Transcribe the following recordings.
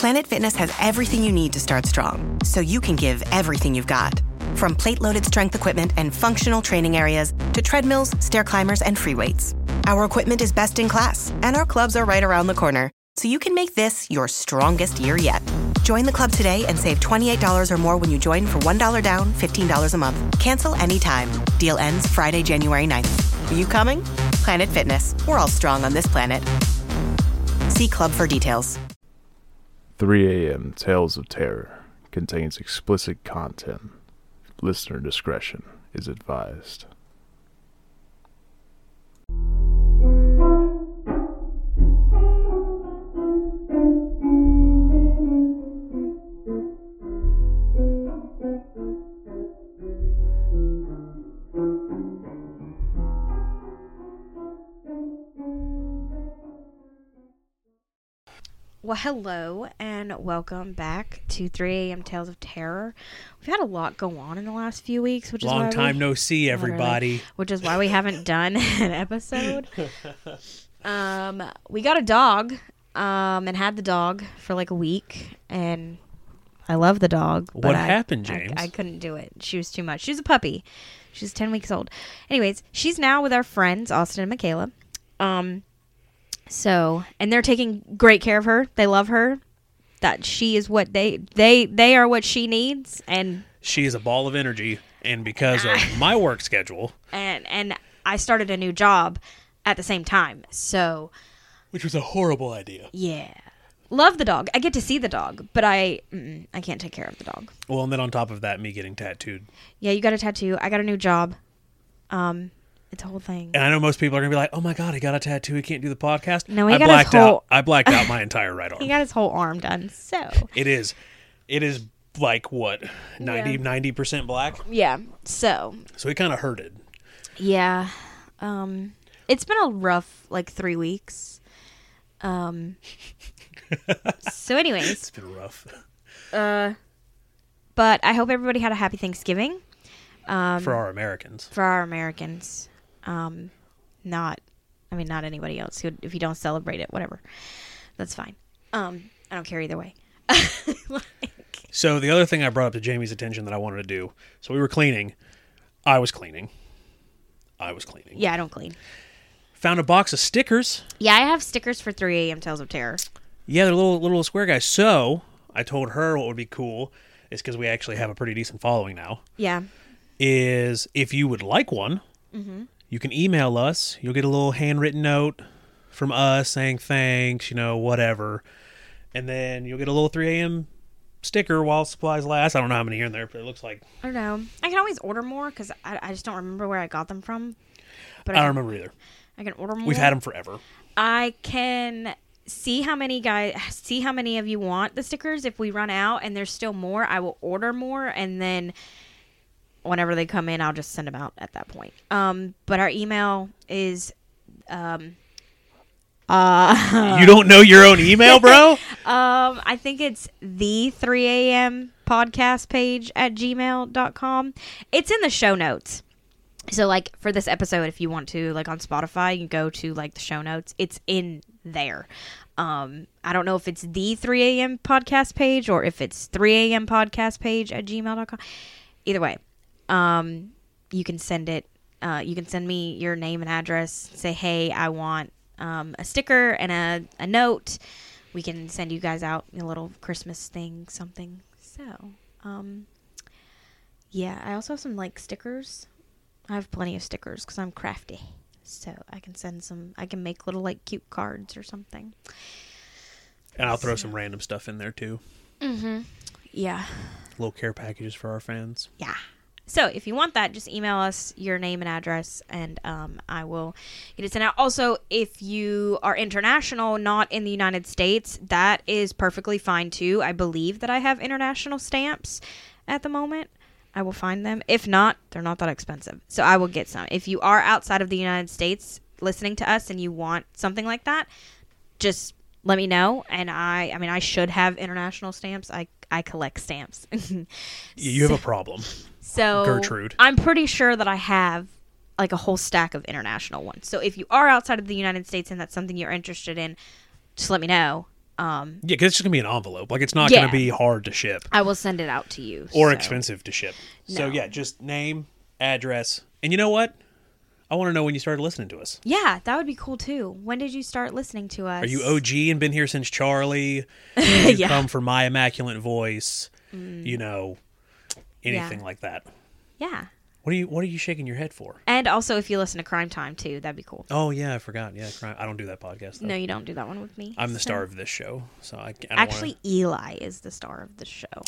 Planet Fitness has everything you need to start strong, so you can give everything you've got. From plate-loaded strength equipment and functional training areas to treadmills, stair climbers, and free weights. Our equipment is best in class, and our clubs are right around the corner, so you can make this your strongest year yet. Join the club today and save $28 or more when you join for $1 down, $15 a month. Cancel anytime. Deal ends Friday, January 9th. Are you coming? Planet Fitness. We're all strong on this planet. See club for details. 3 a.m. Tales of Terror contains explicit content. Listener discretion is advised. Well, hello, and welcome back to 3 a.m. Tales of Terror. We've had a lot go on in the last few weeks, which is Long time no see, everybody. Which is why we haven't done an episode. We got a dog, and had the dog for like a week, and I love the dog. But What happened, James? I couldn't do it. She was too much. She was a puppy. She's 10 weeks old. Anyways, she's now with our friends, Austin and Michaela. So, and they're taking great care of her. They love her. That she is what they are what she needs, and She is a ball of energy, and because of my work schedule, and I started a new job at the same time. So, which was a horrible idea. yeah. Love the dog. I get to see the dog, but I can't take care of the dog. Well, and then on top of that, me getting tattooed. Yeah, you got a tattoo. I got a new job. It's a whole thing. And I know most people are going to be like, oh my God, he got a tattoo. He can't do the podcast. No, he got his whole... I blacked out my entire right arm. He got his whole arm done, so... It is like, what, 90% black? Yeah, so... So he kind of hurted. Yeah. It's been a rough, 3 weeks. So anyways... It's been rough. But I hope everybody had a happy Thanksgiving. For our Americans. Not anybody else. If you don't celebrate it, whatever. That's fine. I don't care either way. So the other thing I brought up to Jamie's attention that I wanted to do, so we were cleaning. I was cleaning. Yeah, I don't clean. Found a box of stickers. Yeah, I have stickers for 3 a.m. Tales of Terror. Yeah, they're little square guys. So I told her what would be cool is because we actually have a pretty decent following now. Yeah. Is if you would like one, you can email us. You'll get a little handwritten note from us saying thanks, whatever. And then you'll get a little 3 a.m. sticker while supplies last. I don't know how many are in there, but it looks like... I don't know. I can always order more because I just don't remember where I got them from. But I don't remember either. I can order more. We've had them forever. I can see how many of you want the stickers. If we run out and there's still more, I will order more, and then whenever they come in, I'll just send them out at that point. But our email is You don't know your own email, bro? I think it's the 3 a.m. podcast page at gmail.com. It's in the show notes. So, for this episode, if you want to, on Spotify, you go to, the show notes. It's in there. I don't know if it's the 3 a.m. podcast page or if it's 3 a.m. podcast page at gmail.com. Either way, you can send it. You can send me your name and address. Say, hey, I want a sticker and a note. We can send you guys out a little Christmas thing, something. So, yeah, I also have some stickers. I have plenty of stickers because I'm crafty. So I can send some, I can make little cute cards or something. And I'll throw some random stuff in there too. Mm-hmm. Yeah. Little care packages for our fans. Yeah. So if you want that, just email us your name and address, and I will get it sent out. Also, if you are international, not in the United States, that is perfectly fine too. I believe that I have international stamps at the moment. I will find them. If not, they're not that expensive. So I will get some. If you are outside of the United States listening to us and you want something like that, just let me know. And I should have international stamps. I collect stamps. You have a problem. So Gertrude. I'm pretty sure that I have a whole stack of international ones. So if you are outside of the United States and that's something you're interested in, just let me know Yeah, because it's just going to be an envelope. Like, it's not Yeah. going to be hard to ship. I will send it out to you. Or so. expensive to ship. So, No. yeah, just name, address. And you know what? I want to know when you started listening to us. Yeah, that would be cool too. When did you start listening to us? Are you OG and been here since Charlie? You Yeah. come from My Immaculate Voice? You know, anything Yeah. like that. Yeah. What are you shaking your head for? And also, if you listen to Crime Time too, that'd be cool. Oh, yeah, I forgot. Yeah, I don't do that podcast, though. No, you don't do that one with me. I'm the so- star of this show, so I don't Actually, Eli is the star of the show.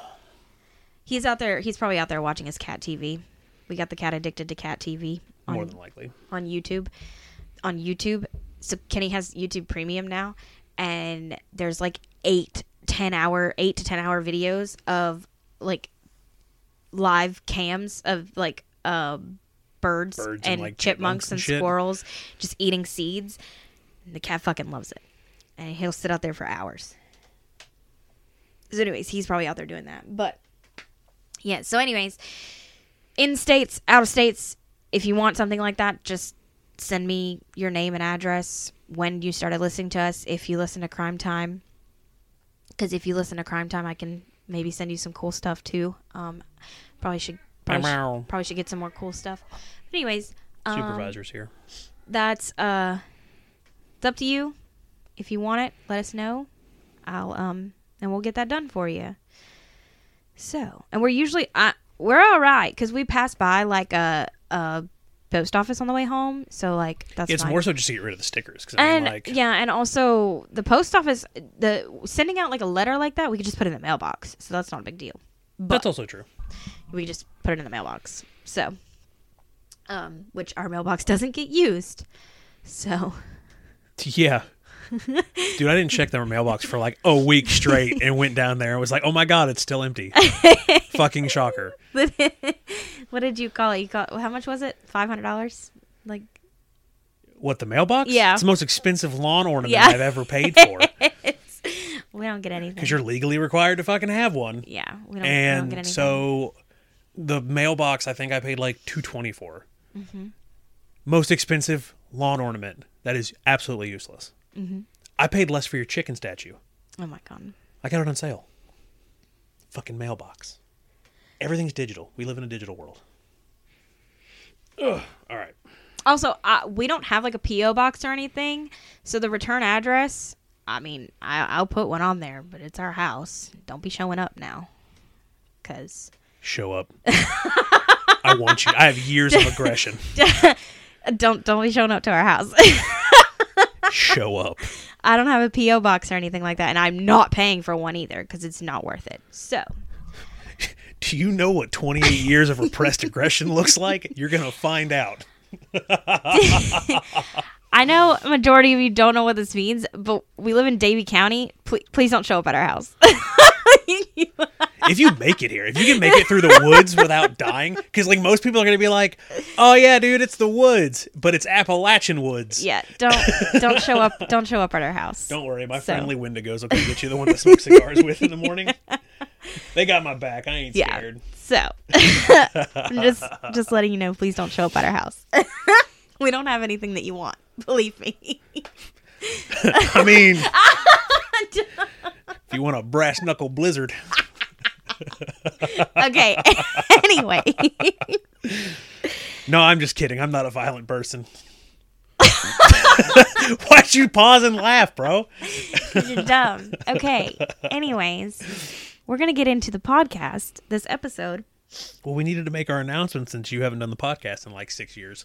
He's out there. He's probably out there watching his cat TV. We got the cat addicted to cat TV more than likely. on YouTube. On YouTube, so Kenny has YouTube Premium now, and there's like 8 to 10 hour videos of like live cams of like birds and, and like, chipmunks and shit. squirrels just eating seeds. And the cat fucking loves it, and he'll sit out there for hours. So anyways, he's probably out there doing that. But yeah, so anyways, in states, out of states, if you want something like that, just send me your name and address, when you started listening to us, if you listen to Crime Time. Because if you listen to Crime Time, I can maybe send you some cool stuff too. Probably should get some more cool stuff. But anyways, Supervisor's here. that's it's up to you. If you want it, let us know. I'll and we'll get that done for you. So, and we're usually we're all right because we pass by like a post office on the way home, so like that's It's fine. more so just to get rid of the stickers. 'Cause I mean, And and also the post office, sending out like a letter like that, we could just put it in the mailbox, so that's not a big deal. But that's also true. we just put it in the mailbox, so which our mailbox doesn't get used, so. Yeah. Dude, I didn't check their mailbox for like a week straight and went down there and was like, oh my God, it's still empty. Fucking shocker. What did you call it? How much was it? $500? Like, What, the mailbox? Yeah. It's the most expensive lawn ornament Yeah. I've ever paid for. we don't get anything. Because you're legally required to fucking have one. Yeah, we don't get And anything. so the mailbox, I think I paid like $220 for. Mm-hmm. Most expensive lawn ornament. That is absolutely useless. Mm-hmm. I paid less for your chicken statue. Oh my God. I got it on sale. Fucking mailbox. Everything's digital. We live in a digital world. Ugh. All right. Also, we don't have like a P.O. box or anything, so the return address, I mean, I'll put one on there, but it's our house. Don't be showing up now. Because... Show up. I want you. I have years of aggression. Don't be showing up to our house. Show up. I don't have a P.O. box or anything like that, and I'm not paying for one either because it's not worth it. So... Do you know what 28 years of repressed aggression looks like? You're going to find out. I know a majority of you don't know what this means, but we live in Davie County. Please don't show up at our house. If you make it here, if you can make it through the woods without dying, because like most people are going to be like, oh yeah, dude, it's the woods, but it's Appalachian woods. Yeah, don't show up. Don't show up at our house. Don't worry, my So- friendly Wendigos will come get you, the one to smoke cigars with in the morning. They got my back. I ain't Yeah. scared. So, I'm just letting you know. Please don't show up at our house. We don't have anything that you want. Believe me. I mean, if you want a brass knuckle blizzard. Okay. Anyway. No, I'm just kidding. I'm not a violent person. Why'd you pause and laugh, bro? You're dumb. Okay. Anyways, we're gonna get into the podcast. This episode. Well, we needed to make our announcement since you haven't done the podcast in like 6 years.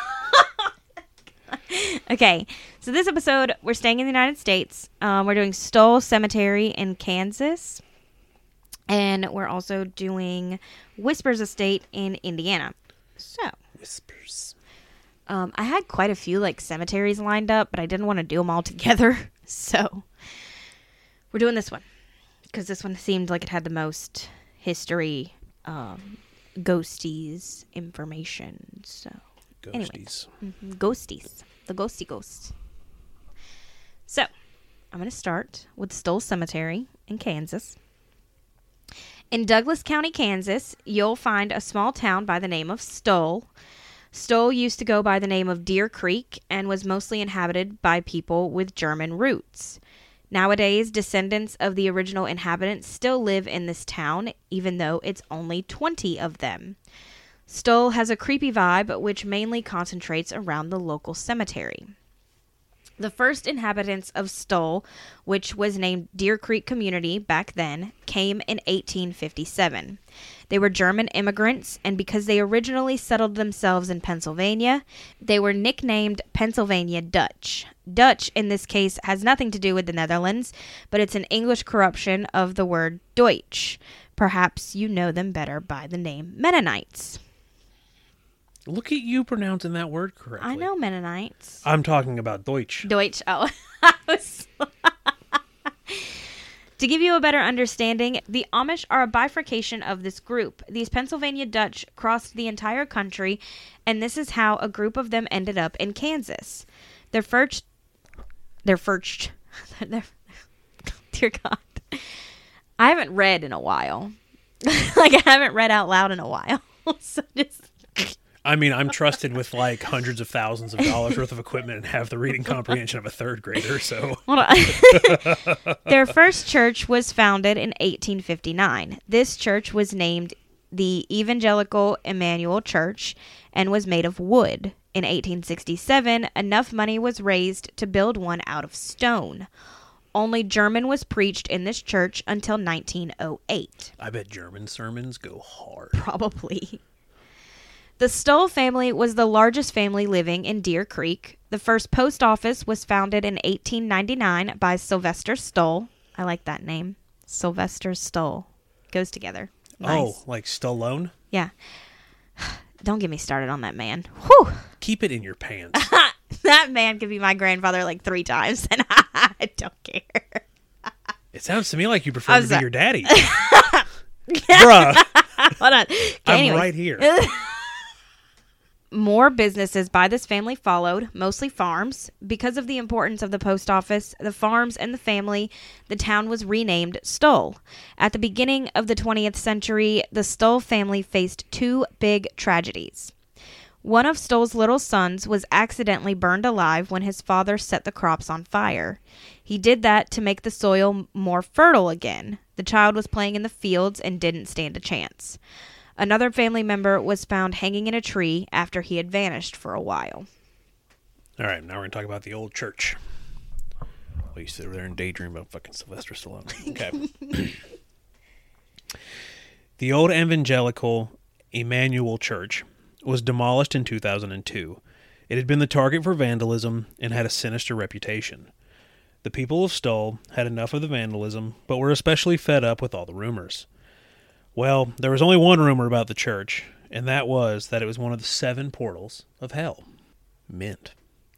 Okay, so this episode, we're staying in the United States. We're doing Stoll Cemetery in Kansas. And we're also doing Whispers Estate in Indiana. So, Whispers. I had quite a few, like, cemeteries lined up, but I didn't want to do them all together. So, we're doing this one. Because this one seemed like it had the most history, ghosties information. So, Ghosties. ghosties. The ghosty ghosts. So, I'm going to start with Stoll Cemetery in Kansas. In Douglas County, Kansas, you'll find a small town by the name of Stoll. Stoll used to go by the name of Deer Creek and was mostly inhabited by people with German roots. Nowadays, descendants of the original inhabitants still live in this town, even though it's only 20 of them. Stoll has a creepy vibe, which mainly concentrates around the local cemetery. The first inhabitants of Stoll, which was named Deer Creek Community back then, came in 1857. They were German immigrants, and because they originally settled themselves in Pennsylvania, they were nicknamed Pennsylvania Dutch. Dutch, in this case, has nothing to do with the Netherlands, but it's an English corruption of the word Deutsch. Perhaps you know them better by the name Mennonites. Look at you pronouncing that word correctly. I know Mennonites. I'm talking about Deutsch. Deutsch. Oh. To give you a better understanding, the Amish are a bifurcation of this group. These Pennsylvania Dutch crossed the entire country, and this is how a group of them ended up in Kansas. Dear God. I haven't read in a while. I haven't read out loud in a while. So just... I mean, I'm trusted with like hundreds of thousands of dollars worth of equipment and have the reading comprehension of a third grader, so. Hold on. Their first church was founded in 1859. This church was named the Evangelical Emmanuel Church and was made of wood. In 1867, enough money was raised to build one out of stone. Only German was preached in this church until 1908. I bet German sermons go hard. Probably. The Stoll family was the largest family living in Deer Creek. The first post office was founded in 1899 by Sylvester Stoll. I like that name. Sylvester Stoll. Goes together. Nice. Oh, like Stallone? Yeah. Don't get me started on that man. Whew. Keep it in your pants. That man could be my grandfather like 3 times, and I don't care. It sounds to me like you prefer to be your daddy. Yeah. Bruh. Hold on. I'm right here. More businesses by this family followed, mostly farms. Because of the importance of the post office, the farms, and the family, the town was renamed Stoll. At the beginning of the 20th century, the Stoll family faced 2 big tragedies. One of Stoll's little sons was accidentally burned alive when his father set the crops on fire. He did that to make the soil more fertile again. The child was playing in the fields and didn't stand a chance. Another family member was found hanging in a tree after he had vanished for a while. All right, now we're going to talk about the old church. Well, you sit over there and daydream about fucking Sylvester Stallone. Okay. The old Evangelical Emmanuel Church was demolished in 2002. It had been the target for vandalism and had a sinister reputation. The people of Stoll had enough of the vandalism, but were especially fed up with all the rumors. Well, there was only one rumor about the church, and that was that it was one of the 7 portals of hell. Mint.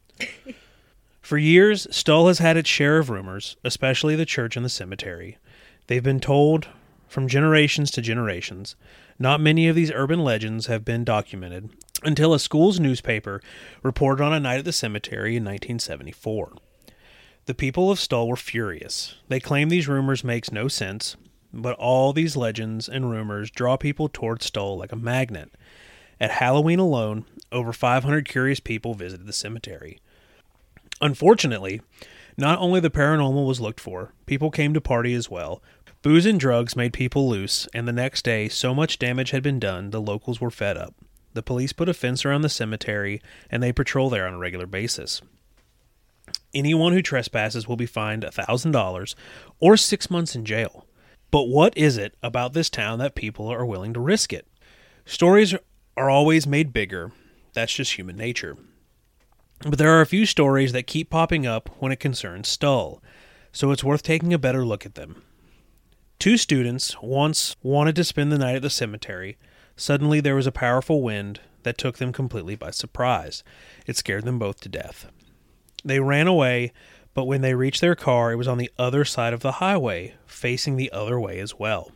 For years, Stoll has had its share of rumors, especially the church and the cemetery. They've been told from generations to generations. Not many of these urban legends have been documented until a school's newspaper reported on a night at the cemetery in 1974. The people of Stoll were furious. They claim these rumors makes no sense, but all these legends and rumors draw people towards Stoll like a magnet. At Halloween alone, over 500 curious people visited the cemetery. Unfortunately, not only the paranormal was looked for, people came to party as well. Booze and drugs made people loose, and the next day, so much damage had been done, the locals were fed up. The police put a fence around the cemetery, and they patrol there on a regular basis. Anyone who trespasses will be fined $1,000 or 6 months in jail. But what is it about this town that people are willing to risk it? Stories are always made bigger. That's just human nature. But there are a few stories that keep popping up when it concerns Stoll, so it's worth taking a better look at them. 2 students once wanted to spend the night at the cemetery. Suddenly there was a powerful wind that took them completely by surprise. It scared them both to death. They ran away, but when they reached their car, it was on the other side of the highway, facing the other way as well.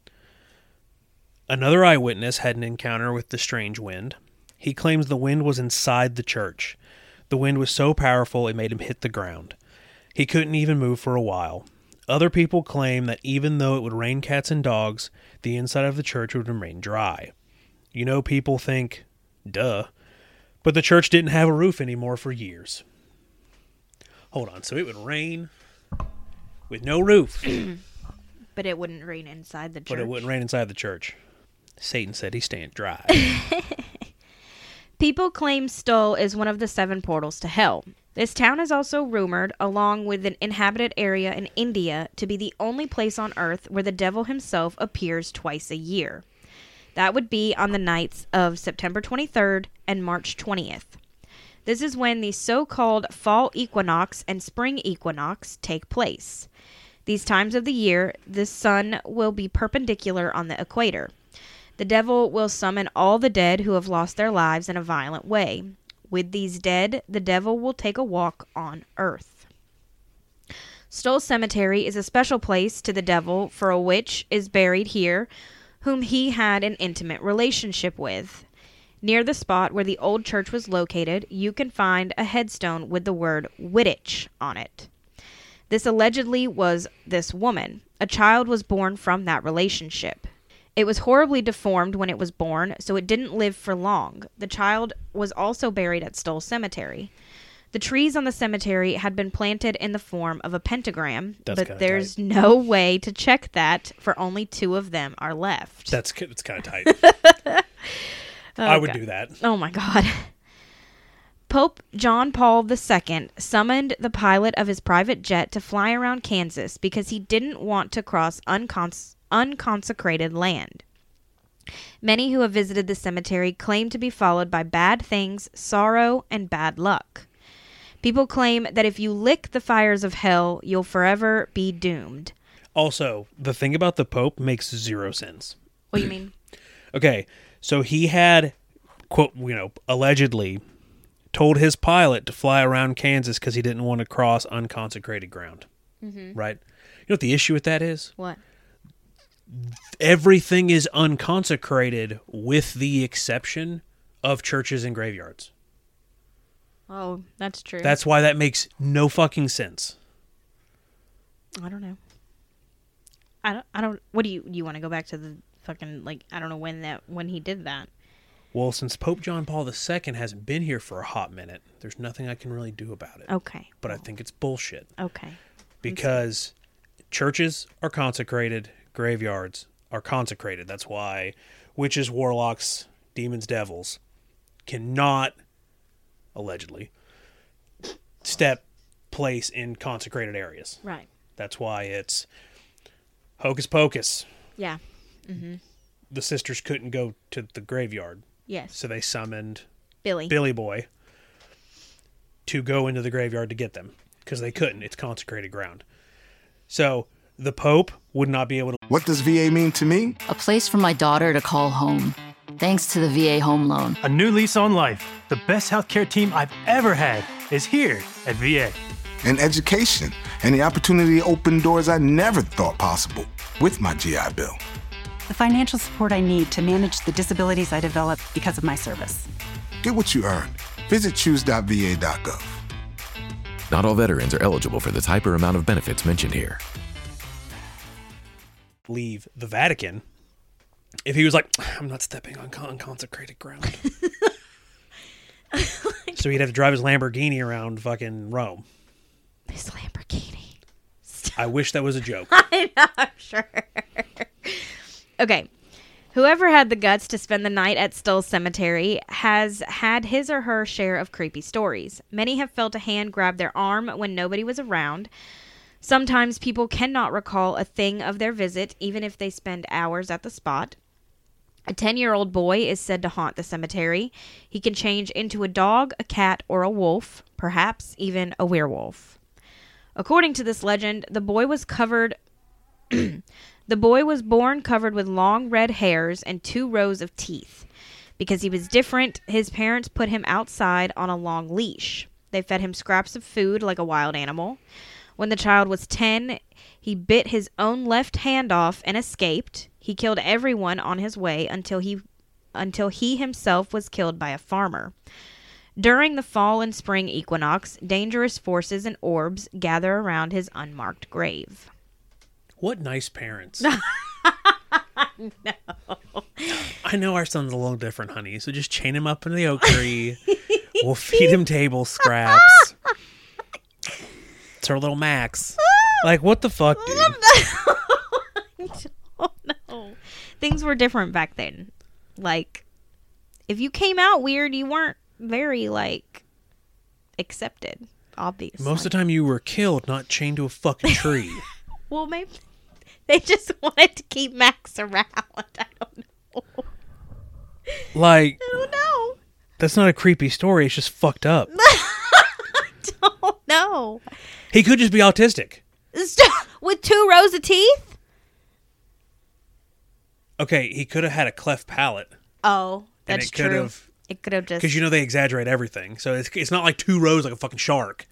Another eyewitness had an encounter with the strange wind. He claims the wind was inside the church. The wind was so powerful it made him hit the ground. He couldn't even move for a while. Other people claim that even though it would rain cats and dogs, the inside of the church would remain dry. You know, people think, duh. But the church didn't have a roof anymore for years. Hold on, so it would rain, with no roof. But it wouldn't rain inside the church. But it wouldn't rain inside the church. Satan said he's staying dry. People claim Stull is one of the 7 portals to hell. This town is also rumored, along with an inhabited area in India, to be the only place on Earth where the devil himself appears twice a year. That would be on the nights of September 23rd and March 20th. This is when the so-called fall equinox and spring equinox take place. These times of the year, the sun will be perpendicular on the equator. The devil will summon all the dead who have lost their lives in a violent way. With these dead, the devil will take a walk on Earth. Stull Cemetery is a special place to the devil, for a witch is buried here whom he had an intimate relationship with. Near the spot where the old church was located, you can find a headstone with the word Wittich on it. This allegedly was this woman. A child was born from that relationship. It was horribly deformed when it was born, so it didn't live for long. The child was also buried at Stull Cemetery. The trees on the cemetery had been planted in the form of a pentagram, but there's no way to check that, for only 2 of them are left. It's kind of tight. I would do that. Oh my God. Pope John Paul II summoned the pilot of his private jet to fly around Kansas because he didn't want to cross unconsecrated land. Many who have visited the cemetery claim to be followed by bad things, sorrow, and bad luck. People claim that if you lick the fires of hell, you'll forever be doomed. Also, the thing about the Pope makes 0 sense. What do you mean? Okay, so he had, quote, allegedly told his pilot to fly around Kansas because he didn't want to cross unconsecrated ground. Mm-hmm. Right? You know what the issue with that is? What? Everything is unconsecrated with the exception of churches and graveyards. Oh, that's true. That's why that makes no fucking sense. I don't know. I don't. What do you want to go back to the fucking, I don't know when he did that. Well, since Pope John Paul II hasn't been here for a hot minute, there's nothing I can really do about it. Okay. But I think it's bullshit. Okay. Because churches are consecrated, graveyards are consecrated. That's why witches, warlocks, demons, devils cannot, allegedly, step place in consecrated areas. Right. That's why it's hocus pocus. Yeah. Mm-hmm. The sisters couldn't go to the graveyard. Yes. So they summoned Billy Boy to go into the graveyard to get them because they couldn't. It's consecrated ground. So the Pope would not be able to. What does VA mean to me? A place for my daughter to call home. Thanks to the VA Home Loan. A new lease on life. The best healthcare team I've ever had is here at VA. And education and the opportunity to open doors I never thought possible with my GI Bill. The financial support I need to manage the disabilities I developed because of my service. Get what you earned. Visit choose.va.gov. Not all veterans are eligible for the type or amount of benefits mentioned here. Leave the Vatican if he was like, I'm not stepping on unconsecrated ground. So he'd have to drive his Lamborghini around fucking Rome. His Lamborghini. I wish that was a joke. I know, I'm sure. Okay. Whoever had the guts to spend the night at Stull Cemetery has had his or her share of creepy stories. Many have felt a hand grab their arm when nobody was around. Sometimes people cannot recall a thing of their visit, even if they spend hours at the spot. A 10-year-old boy is said to haunt the cemetery. He can change into a dog, a cat, or a wolf, perhaps even a werewolf. According to this legend, the boy was born covered with long red hairs and 2 rows of teeth. Because he was different, his parents put him outside on a long leash. They fed him scraps of food like a wild animal. When the child was 10, he bit his own left hand off and escaped. He killed everyone on his way until he himself was killed by a farmer. During the fall and spring equinox, dangerous forces and orbs gather around his unmarked grave. What nice parents. No. I know our son's a little different, honey, so just chain him up in the oak tree. We'll feed him table scraps. It's our little Max. Like, what the fuck, dude? I don't know. Things were different back then. Like, if you came out weird, you weren't very, like, accepted, obviously. Most of the time you were killed, not chained to a fucking tree. Well, maybe they just wanted to keep Max around. I don't know. Like, I don't know. that's not a creepy story. It's just fucked up. I don't know. He could just be autistic. With 2 rows of teeth? Okay, he could have had a cleft palate. Oh, And that's it could true. have- It could have just... Because, you know, they exaggerate everything. So it's not like 2 rows like a fucking shark.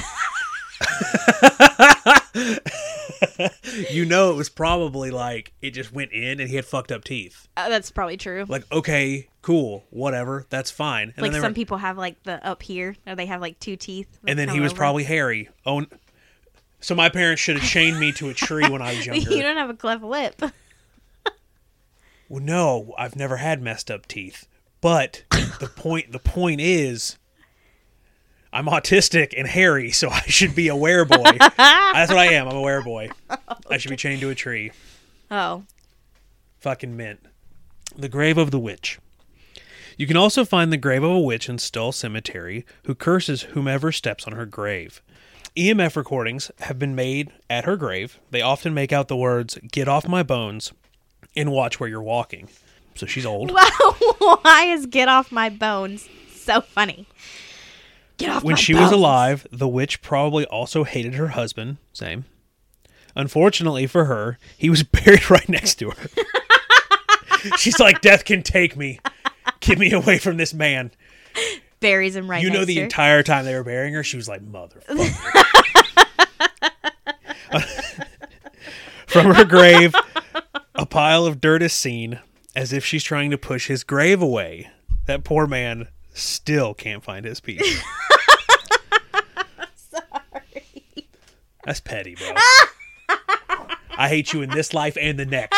You know, it was probably like it just went in and he had fucked up teeth. that's probably true. Like, okay, cool, whatever, that's fine. And Like then some people have like the up here, or they have like 2 teeth. that And then come he was over. probably hairy. Oh, so my parents should have chained me to a tree when I was younger. You don't have a cleft lip. Well, no, I've never had messed up teeth. But the point is, I'm autistic and hairy, so I should be a wereboy. That's what I am. I'm a wereboy. I should be chained to a tree. Oh. Fucking mint. The Grave of the Witch. You can also find the grave of a witch in Stull Cemetery who curses whomever steps on her grave. EMF recordings have been made at her grave. They often make out the words, "Get off my bones," and "Watch where you're walking." So she's old. Why is "Get Off My Bones" so funny? Get off When my she bones. was alive, the witch probably also hated her husband. Same. Unfortunately for her, he was buried right next to her. She's like, "Death can take me. Get me away from this man." Buries him right You know, next the to her. entire time they were burying her, she was like, "Motherfucker." From her grave, a pile of dirt is seen, as if she's trying to push his grave away. That poor man still can't find his peace. Sorry. That's petty, bro. I hate you in this life and the next.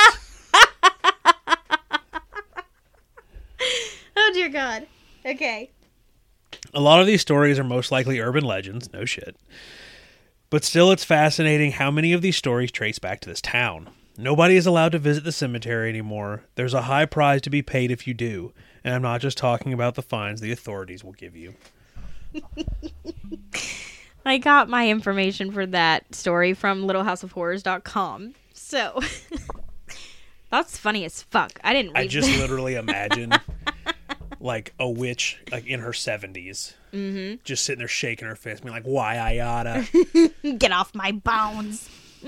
Oh, dear God. Okay. A lot of these stories are most likely urban legends, no shit. But still, it's fascinating how many of these stories trace back to this town. Nobody is allowed to visit the cemetery anymore. There's a high price to be paid if you do. And I'm not just talking about the fines the authorities will give you. I got my information for that story from littlehouseofhorrors.com. So, that's funny as fuck. I didn't read I just that. literally imagine like a witch like in her 70s. Mm-hmm. Just sitting there shaking her fist, being like, "Why I oughta." Get off my bones.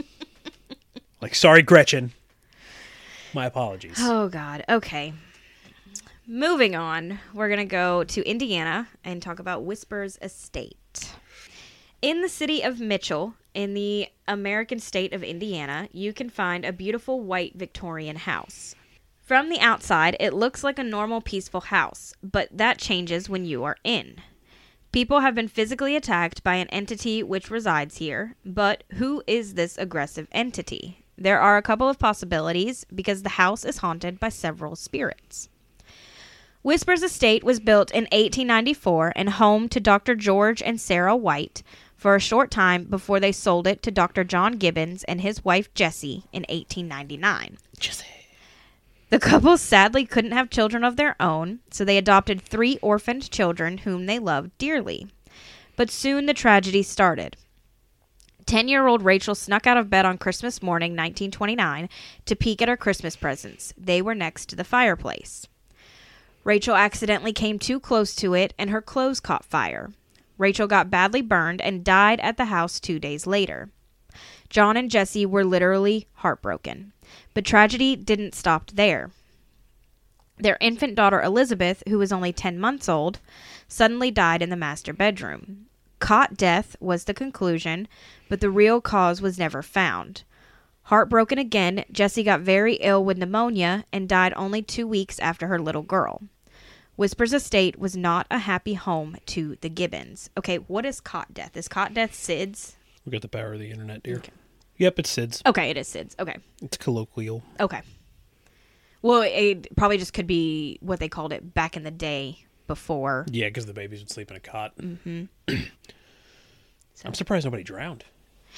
Like, "Sorry, Gretchen. My apologies." Oh, God. Okay. Moving on, we're going to go to Indiana and talk about Whispers Estate. In the city of Mitchell, in the American state of Indiana, you can find a beautiful white Victorian house. From the outside, it looks like a normal, peaceful house, but that changes when you are in. People have been physically attacked by an entity which resides here, but who is this aggressive entity? There are a couple of possibilities because the house is haunted by several spirits. Whispers Estate was built in 1894 and home to Dr. George and Sarah White for a short time before they sold it to Dr. John Gibbons and his wife Jessie in 1899. Jessie. The couple sadly couldn't have children of their own, so they adopted 3 orphaned children whom they loved dearly. But soon the tragedy started. 10-year-old Rachel snuck out of bed on Christmas morning, 1929, to peek at her Christmas presents. They were next to the fireplace. Rachel accidentally came too close to it, and her clothes caught fire. Rachel got badly burned and died at the house 2 days later. John and Jessie were literally heartbroken. But tragedy didn't stop there. Their infant daughter Elizabeth, who was only 10 months old, suddenly died in the master bedroom. Cot death was the conclusion, but the real cause was never found. Heartbroken again, Jessie got very ill with pneumonia and died only 2 weeks after her little girl. Whispers Estate was not a happy home to the Gibbons. Okay, what is cot death? Is cot death SIDS? We got the power of the internet, dear. Okay. Yep, it's SIDS. Okay, it is SIDS. Okay. It's colloquial. Okay. Well, it probably just could be what they called it back in the day before. Yeah, because the babies would sleep in a cot. Mm-hmm. I'm surprised nobody drowned.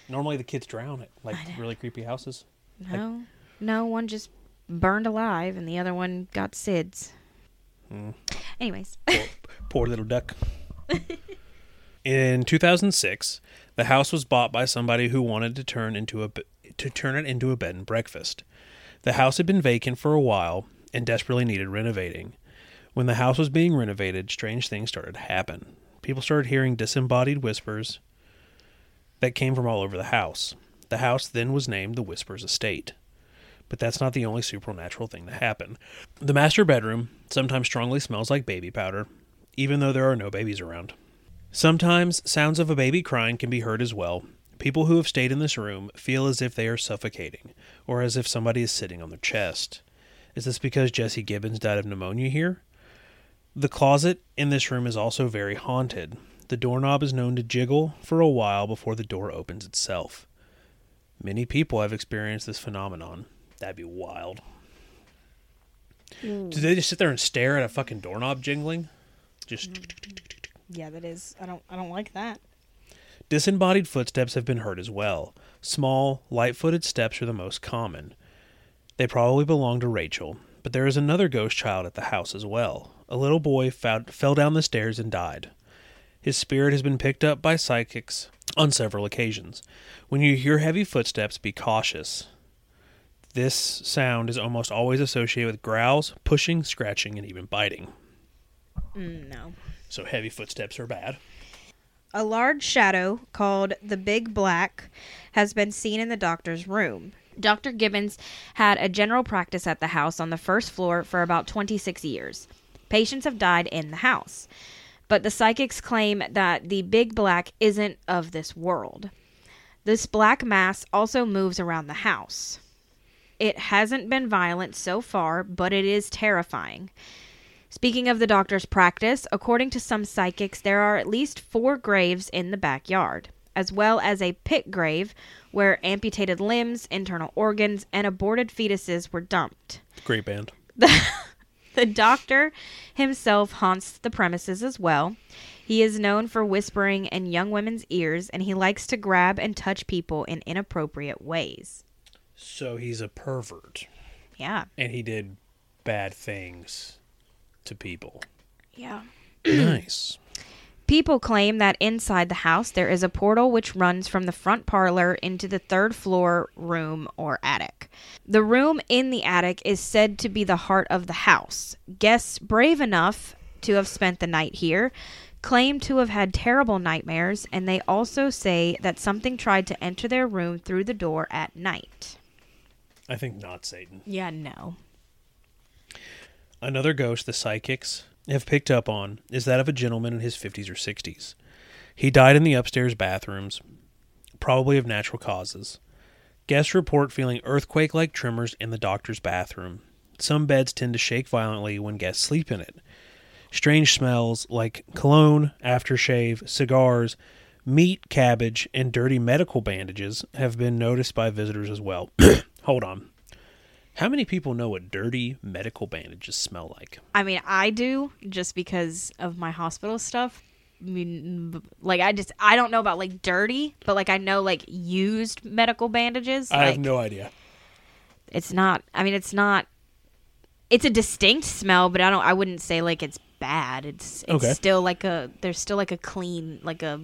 Normally the kids drown at like really creepy houses. No, one just burned alive and the other one got SIDS. Anyways. Poor little duck. In 2006, the house was bought by somebody who wanted to turn it into a bed and breakfast. The house had been vacant for a while and desperately needed renovating. When the house was being renovated, strange things started to happen. People started hearing disembodied whispers that came from all over the house. The house then was named the Whispers Estate. But that's not the only supernatural thing to happen. The master bedroom sometimes strongly smells like baby powder, even though there are no babies around. Sometimes sounds of a baby crying can be heard as well. People who have stayed in this room feel as if they are suffocating, or as if somebody is sitting on their chest. Is this because Jesse Gibbons died of pneumonia here? The closet in this room is also very haunted. The doorknob is known to jiggle for a while before the door opens itself. Many people have experienced this phenomenon. That'd be wild. Do they just sit there and stare at a fucking doorknob jingling? Just Yeah, that is. I don't like that. Disembodied footsteps have been heard as well. Small, light-footed steps are the most common. They probably belong to Rachel, but there is another ghost child at the house as well. A little boy fell down the stairs and died. His spirit has been picked up by psychics on several occasions. When you hear heavy footsteps, be cautious. This sound is almost always associated with growls, pushing, scratching, and even biting. No. So heavy footsteps are bad. A large shadow called the Big Black has been seen in the doctor's room. Dr. Gibbons had a general practice at the house on the first floor for about 26 years. Patients have died in the house. But the psychics claim that the Big Black isn't of this world. This black mass also moves around the house. It hasn't been violent so far, but it is terrifying. Speaking of the doctor's practice, according to some psychics, there are at least 4 graves in the backyard, as well as a pit grave where amputated limbs, internal organs, and aborted fetuses were dumped. Great band. The doctor himself haunts the premises as well. He is known for whispering in young women's ears, and he likes to grab and touch people in inappropriate ways. So he's a pervert. Yeah. And he did bad things to people. Yeah. Nice. People claim that inside the house there is a portal which runs from the front parlor into the 3rd floor room or attic. The room in the attic is said to be the heart of the house. Guests brave enough to have spent the night here claim to have had terrible nightmares, and they also say that something tried to enter their room through the door at night. I think not Satan. Yeah, no. Another ghost the psychics have picked up on is that of a gentleman in his 50s or 60s. He died in the upstairs bathrooms, probably of natural causes. Guests report feeling earthquake-like tremors in the doctor's bathroom. Some beds tend to shake violently when guests sleep in it. Strange smells like cologne, aftershave, cigars, meat, cabbage, and dirty medical bandages have been noticed by visitors as well. Hold on. How many people know what dirty medical bandages smell like? I mean, I do, just because of my hospital stuff. I mean, like, I don't know about, like, dirty, but, like, I know, like, used medical bandages. I have no idea. It's not, it's a distinct smell, but I wouldn't say, like, it's bad. It's okay. Still, like, there's still, like, a clean, like a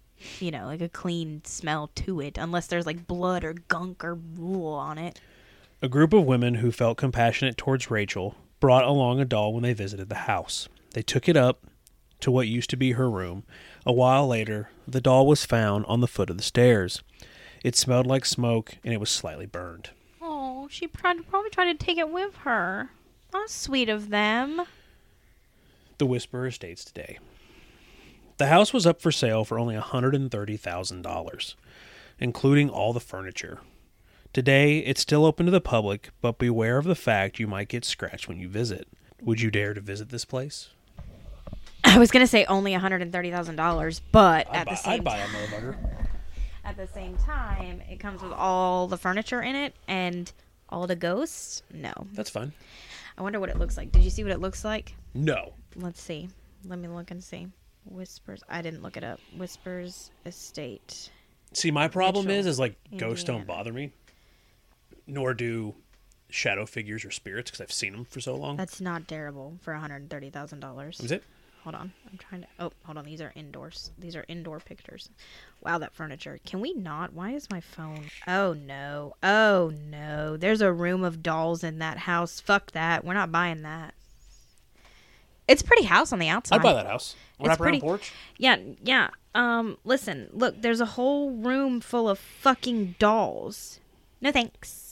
clean smell to it, unless there's, like, blood or gunk or wool on it. A group of women who felt compassionate towards Rachel brought along a doll when they visited the house. They took it up to what used to be her room. A while later, the doll was found on the foot of the stairs. It smelled like smoke, and it was slightly burned. Oh, she probably tried to take it with her. That's sweet of them. The Whisperer states today. The house was up for sale for only $130,000, including all the furniture. Today, it's still open to the public, but beware of the fact you might get scratched when you visit. Would you dare to visit this place? I was going to say only $130,000, but I'd buy a motherfucker. At the same time, it comes with all the furniture in it and all the ghosts. No. That's fine. I wonder what it looks like. Did you see what it looks like? No. Let's see. Let me look and see. Whispers. I didn't look it up. Whispers Estate. See, my problem Mitchell, is like ghosts don't Indiana. bother me, nor do shadow figures or spirits because I've seen them for so long. That's not terrible for $130,000. Is it? Hold on. I'm trying to... Oh, hold on. These are indoors. These are indoor pictures. Wow, that furniture. Can we not? Why is my phone... Oh, no. Oh, no. There's a room of dolls in that house. Fuck that. We're not buying that. It's a pretty house on the outside. I'd buy that house. It's Wrap around pretty... porch. Yeah, yeah. Listen. Look, there's a whole room full of fucking dolls. No thanks.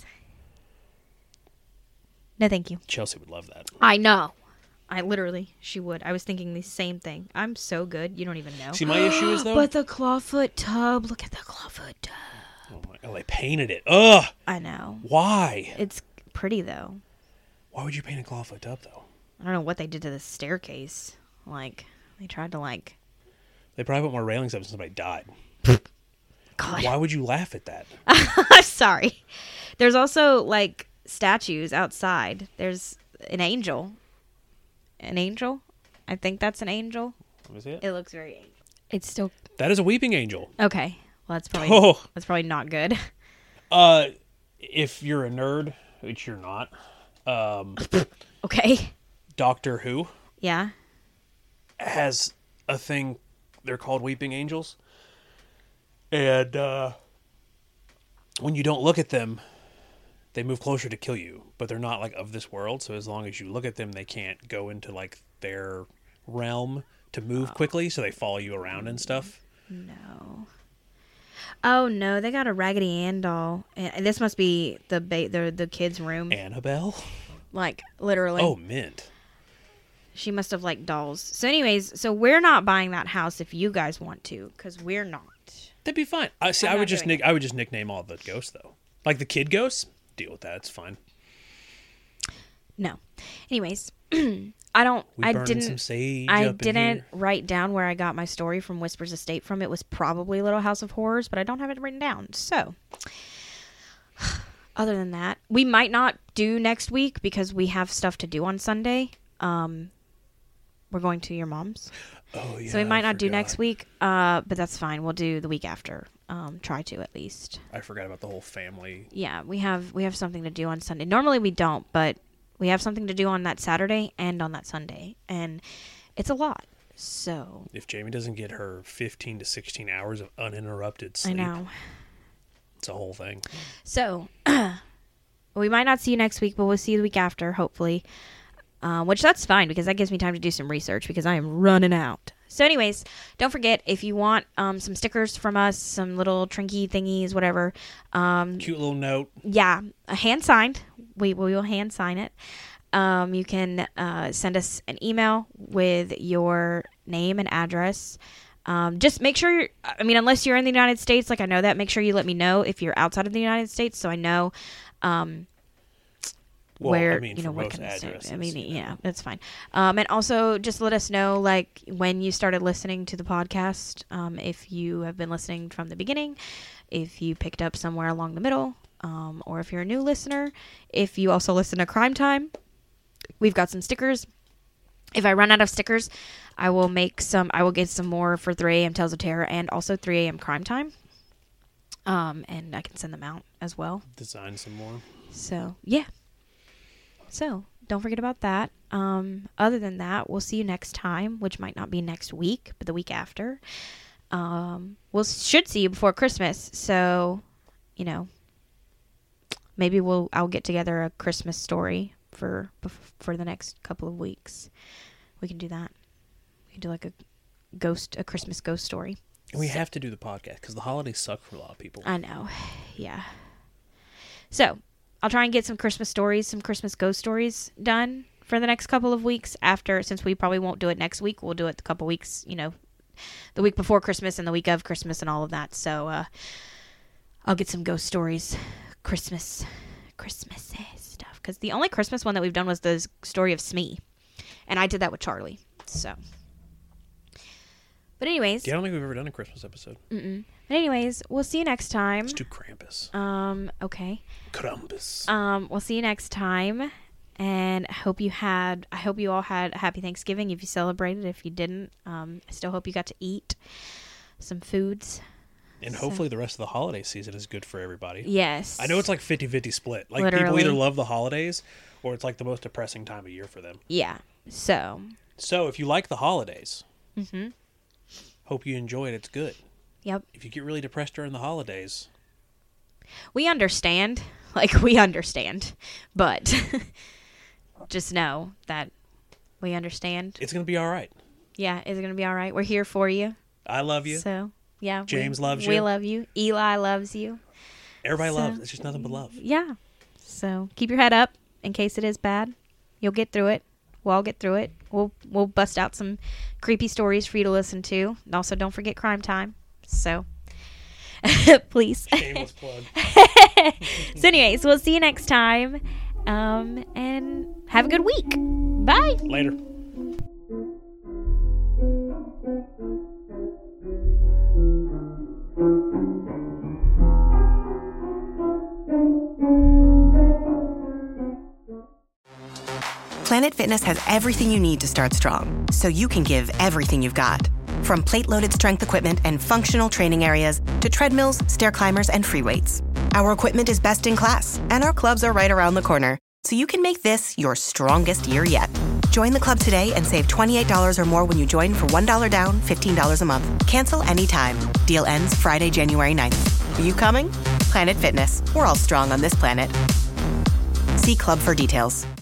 No thank you. Chelsea would love that. I know. She would. I was thinking the same thing. I'm so good. You don't even know. See, my issue is, though... But the clawfoot tub. Look at the clawfoot tub. Oh, they painted it. Ugh! I know. Why? It's pretty, though. Why would you paint a clawfoot tub, though? I don't know what they did to the staircase. Like, they tried to, like... They probably put more railings up since somebody died. God. Why would you laugh at that? I'm sorry. There's also, like, statues outside. There's an angel. An angel? I think that's an angel. What is it? It looks very angel. It's still... That is a weeping angel. Okay. Well, that's probably... Oh. That's probably not good. If you're a nerd, which you're not, Okay. Doctor Who Yeah. has a thing, they're called weeping angels. And when you don't look at them, they move closer to kill you, but they're not like of this world. So as long as you look at them, they can't go into like their realm to move quickly. So they follow you around and stuff. No. Oh no, they got a Raggedy Ann doll, and this must be the kids' room. Annabelle? Like literally. Oh, mint. She must have liked dolls. So, anyways, so we're not buying that house if you guys want to, because we're not. That'd be fine. See, I would just nickname all the ghosts though, like the kid ghosts. Deal with that. It's fine. No. Anyways, I didn't write down where I got my story from Whispers Estate from. It was probably Little House of Horrors, but I don't have it written down. So, other than that, we might not do next week because we have stuff to do on Sunday. We're going to your mom's. Oh, yeah. So we might not do next week, but that's fine. We'll do the week after. Try to at least. I forgot about the whole family. Yeah, we have something to do on Sunday. Normally we don't, but we have something to do on that Saturday and on that Sunday, and it's a lot. So if Jamie doesn't get her 15 to 16 hours of uninterrupted sleep, I know it's a whole thing. So we might not see you next week, but we'll see you the week after, hopefully. Which that's fine because that gives me time to do some research because I am running out. So anyways, don't forget if you want some stickers from us, some little trinky thingies, whatever. Cute little note. Yeah, hand signed. We will hand sign it. You can send us an email with your name and address. Just make sure unless you're in the United States, like I know that, make sure you let me know if you're outside of the United States so I know where, what kind of stuff. That's fine. And also just let us know, like, when you started listening to the podcast, if you have been listening from the beginning, if you picked up somewhere along the middle, or if you're a new listener, if you also listen to Crime Time, we've got some stickers. If I run out of stickers, I will get some more for 3 a.m. Tales of Terror and also 3 a.m. Crime Time. And I can send them out as well. Design some more. So, yeah. So, don't forget about that. Other than that, we'll see you next time, which might not be next week, but the week after. Should see you before Christmas. So, maybe I'll get together a Christmas story for the next couple of weeks. We can do that. We can do like a Christmas ghost story. And we have to do the podcast because the holidays suck for a lot of people. I know. Yeah. So, I'll try and get some Christmas stories, some Christmas ghost stories done for the next couple of weeks since we probably won't do it next week. We'll do it a couple weeks, the week before Christmas and the week of Christmas and all of that. So, I'll get some ghost stories, Christmas stuff. Because the only Christmas one that we've done was the story of Smee. And I did that with Charlie. So. But anyways. Yeah, I don't think we've ever done a Christmas episode. Mm-mm. But anyways, we'll see you next time. Let's do Krampus. Okay. Krampus. We'll see you next time. And I hope you all had a happy Thanksgiving if you celebrated. If you didn't, I still hope you got to eat some foods. And hopefully the rest of the holiday season is good for everybody. Yes. I know it's like 50-50 split. Like Literally. people either love the holidays or it's like the most depressing time of year for them. Yeah. So if you like the holidays, hope you enjoy it. It's good. Yep. If you get really depressed during the holidays, we understand. Like, we understand. But just know that we understand. it's going to be all right. Yeah, it's going to be all right. We're here for you. I love you. So, yeah. James loves you. We love you. Eli loves you. Everybody loves. It's just nothing but love. Yeah. So, keep your head up in case it is bad. You'll get through it. We'll all get through it. We'll bust out some creepy stories for you to listen to. And also, don't forget Crime Time. So, please. Shameless plug. So, anyways, we'll see you next time. And have a good week. Bye. Later. Planet Fitness has everything you need to start strong, so you can give everything you've got. From plate-loaded strength equipment and functional training areas to treadmills, stair climbers, and free weights. Our equipment is best in class, and our clubs are right around the corner, so you can make this your strongest year yet. Join the club today and save $28 or more when you join for $1 down, $15 a month. Cancel anytime. Deal ends Friday, January 9th. Are you coming? Planet Fitness. We're all strong on this planet. See club for details.